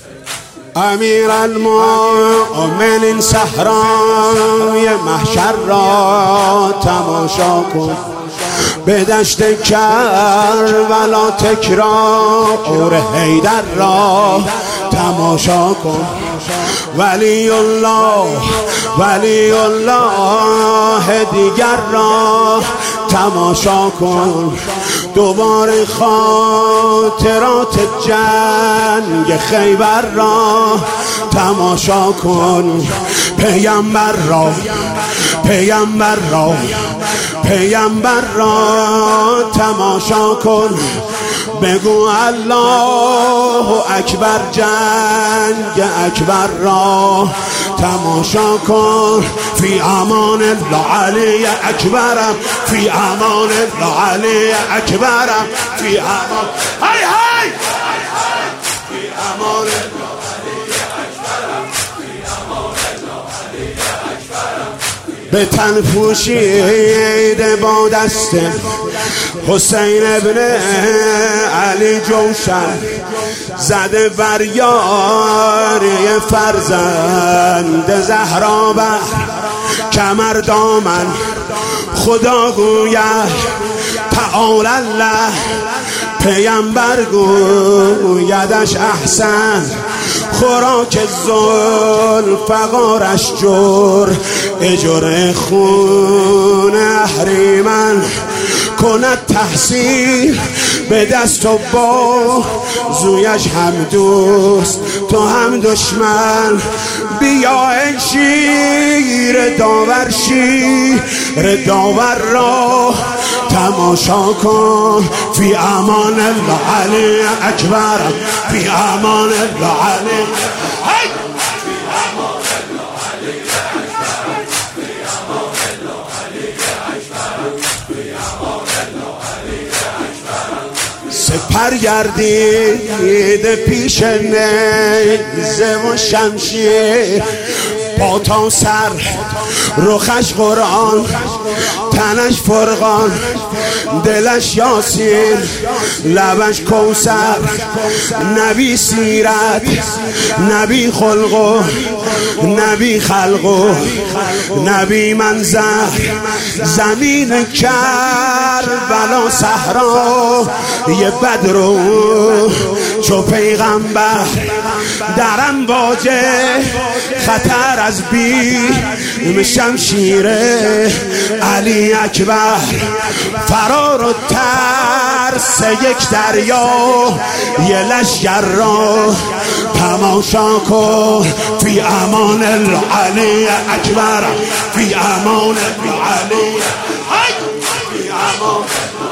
امیر المؤمنین صحرای محشر را تماشا کن، به دشت کربلا تکرار حیدر را تماشا کن. ولی الله دیگر را تماشا کن، دوباره خاطرات جنگ خیبر را تماشا کن. پیامبر را تماشا کن، بگو الله اکبر، جنگ اکبر را تماشا کن. فی امان الله علی اکبرم، فی امان الله علی اکبرم، فی امان های های فی امان الله علی اکبرم، فی امان الله علی اکبرم. به تن پوشیده با دست حسین ابن علی جوشن، زده بر یاری فرزند زهرا بر کمر دامن. خدا گوید تعالی الله، پیامبر گویدش احسن. خوراک ذوالفقارش جرعه خون اهریمن. کند تحصیل به دست و بازویش، هم دوست تو هم دشمن. بیا ای شیر داور را تماشا کن. فی امان الله علی اکبر، فی امان الله علی سپر گردید پیش نیزه و شمشیر، با تا سر رخش قرآن، تنش فرقان، دلش یاسین، لبش کوثر. نبی سیرت، نبی خلق، نبی خلق، نبی منظر. زمین کربلا صحرا یه بدرو چو پیغمبر، در امواجه خطر از بیم شمشیر علی اکبر. فرار و ترس یک دریا، یه لشگر را تماشا کن. فی امان الله علی اکبر، فی امان الله علی، فی امان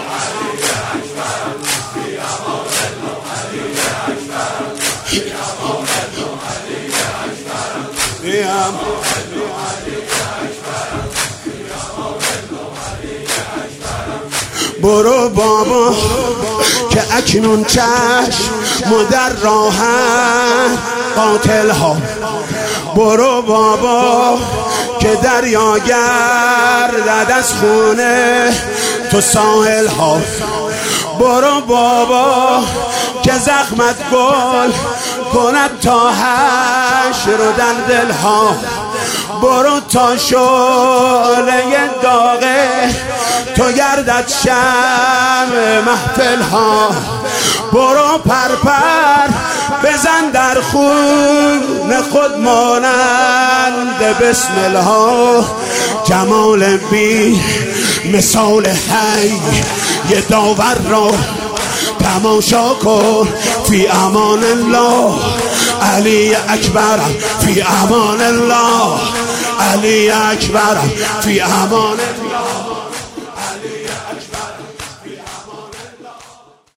برو بابا که اکنون چشم و در راهن قاتل ها. برو بابا که دریا گردد از خونه تو ساحل ها. برو بابا که زخمت گل کند تا حشر و در دل ها. برو تا شعله داغه تو گردد شمع محفل ها. برو پرپر بزن در خون خود مانند بسم الله. جمال بی مثال حی یه داور را تماشا کن. فی امان الله علی اکبر، فی امان الله علی اکبر، فی امان